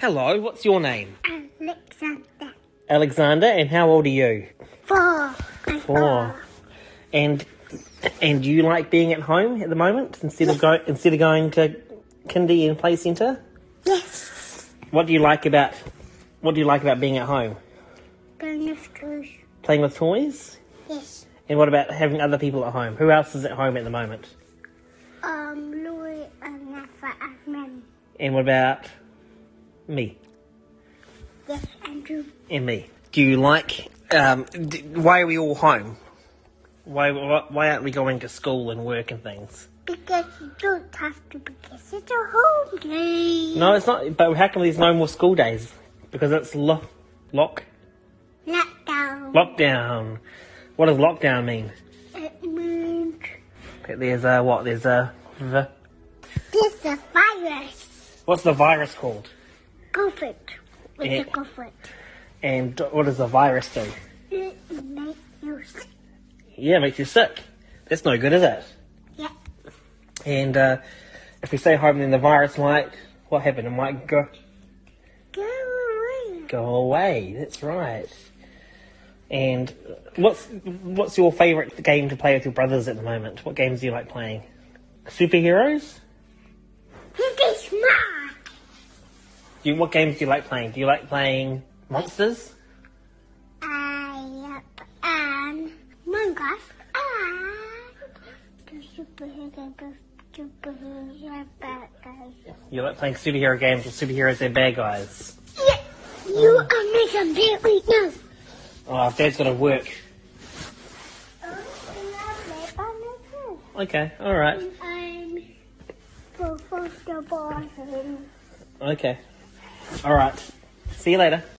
Hello, what's your name? Alexander. Alexander, and how old are you? 4. 4. And do you like being at home at the moment instead of going to kindy and play centre? Yes. What do you like about being at home? Going to school. Playing with toys? Yes. And what about having other people at home? Who else is at home at the moment? Louis and Nafa and Mem. And what about me? Yes, Andrew. And me. Do you like... why are we all home? Why aren't we going to school and work and things? Because you don't have to, because it's a holiday. No, it's not. But how come there's no more school days? Because it's Lockdown. lockdown. What does lockdown mean? It means There's a what? There's a... there's a virus. What's the virus called? COVID. With Yeah. the COVID. And what does the virus do? It makes you sick. Yeah, it makes you sick. That's no good, is it? Yeah. And if we stay home, then the virus might... What happened? It might Go away. go away. That's right. And what's your favourite game to play with your brothers at the moment? What games do you like playing? Superheroes? Be smart. What games do you like playing? Do you like playing Monsters? Minecraft and the superheroes bad guys. You like playing superhero games with superheroes and bad guys? Yeah, you are making big weakness. Oh, Dad's got to work. Okay, alright. I'm for the boss. Okay. Alright. See you later.